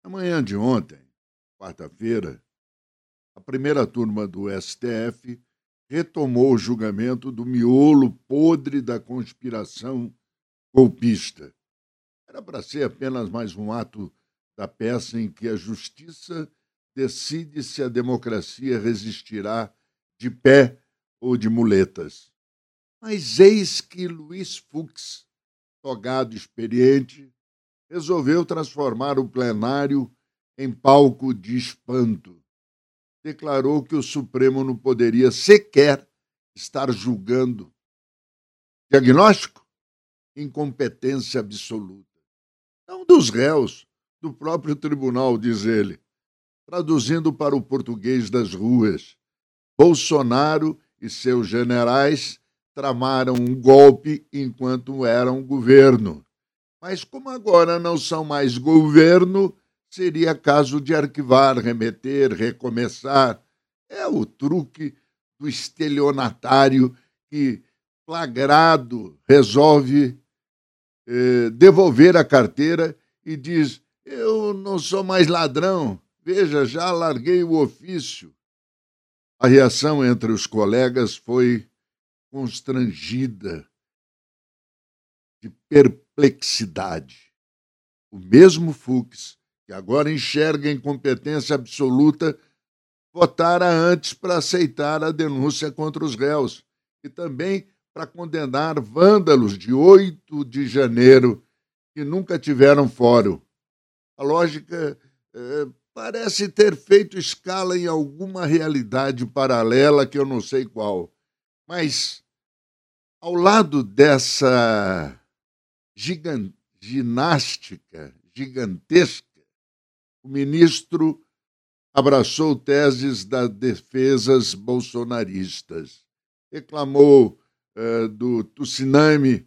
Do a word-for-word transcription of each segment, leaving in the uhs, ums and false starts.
Na manhã de ontem, quarta-feira, a primeira turma do S T F retomou o julgamento do miolo podre da conspiração golpista. Era para ser apenas mais um ato da peça em que a justiça decide se a democracia resistirá de pé ou de muletas. Mas eis que Luiz Fux, togado experiente, resolveu transformar o plenário em palco de espanto. Declarou que o Supremo não poderia sequer estar julgando. Diagnóstico? Incompetência absoluta. Não dos réus, do próprio tribunal, diz ele. Traduzindo para o português das ruas, Bolsonaro e seus generais tramaram um golpe enquanto eram governo. Mas como agora não são mais governo, seria caso de arquivar, remeter, recomeçar. É o truque do estelionatário que, flagrado, resolve eh, devolver a carteira e diz: eu não sou mais ladrão, veja, já larguei o ofício. A reação entre os colegas foi constrangida, de perplexidade. O mesmo Fux, que agora enxerga incompetência absoluta, votara antes para aceitar a denúncia contra os réus e também para condenar vândalos de oito de janeiro que nunca tiveram fórum. A lógica eh, parece ter feito escala em alguma realidade paralela que eu não sei qual. Mas, ao lado dessa gigan- ginástica gigantesca, o ministro abraçou teses das defesas bolsonaristas, reclamou eh, do tsunami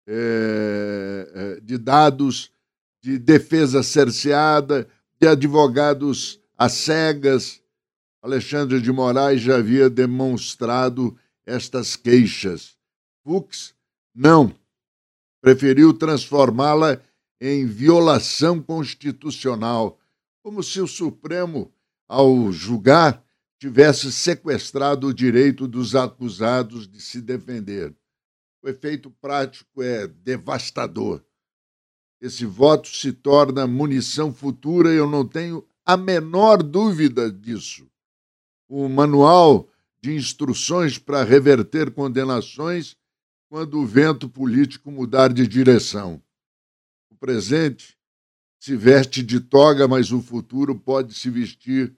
eh, eh, de dados de defesa cerceada, de advogados às cegas. Alexandre de Moraes já havia demonstrado estas queixas. Fux, não, preferiu transformá-la em violação constitucional, como se o Supremo, ao julgar, tivesse sequestrado o direito dos acusados de se defender. O efeito prático é devastador. Esse voto se torna munição futura e eu não tenho a menor dúvida disso. O manual de instruções para reverter condenações quando o vento político mudar de direção. O presente se veste de toga, mas o futuro pode se vestir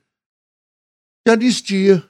de anistia.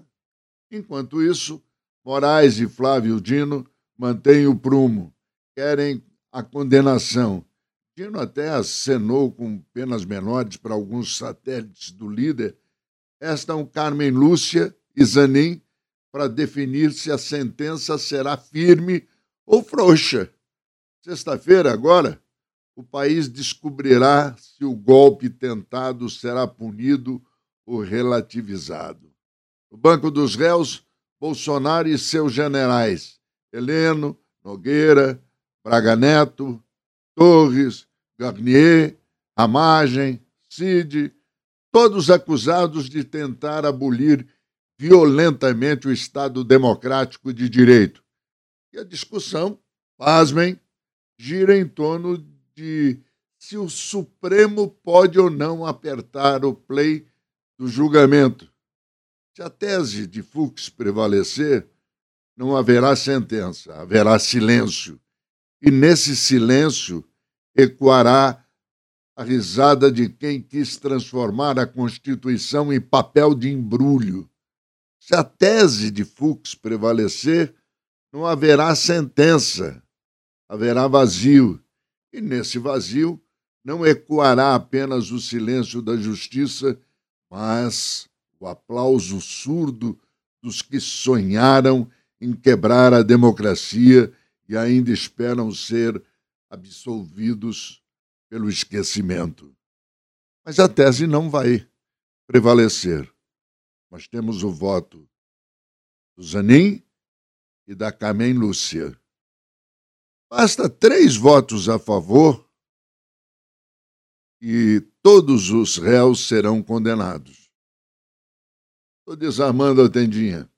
Enquanto isso, Moraes e Flávio Dino mantêm o prumo, querem a condenação. Dino até acenou com penas menores para alguns satélites do líder. Restam Carmen Lúcia e Zanin para definir se a sentença será firme ou frouxa. Sexta-feira, agora, o país descobrirá se o golpe tentado será punido ou relativizado. No banco dos réus, Bolsonaro e seus generais, Heleno, Nogueira, Braga Neto, Torres, Garnier, Ramagem, Cid, todos acusados de tentar abolir violentamente o Estado democrático de direito. E a discussão, pasmem, gira em torno de se o Supremo pode ou não apertar o play do julgamento. Se a tese de Fux prevalecer, não haverá sentença, haverá silêncio. E nesse silêncio ecoará a risada de quem quis transformar a Constituição em papel de embrulho. Se a tese de Fux prevalecer, não haverá sentença, haverá vazio. E nesse vazio não ecoará apenas o silêncio da justiça, mas o aplauso surdo dos que sonharam em quebrar a democracia e ainda esperam ser absolvidos pelo esquecimento. Mas a tese não vai prevalecer. Nós temos o voto do Zanin e da Carmen Lúcia. Basta três votos a favor e todos os réus serão condenados. Estou desarmando a tendinha.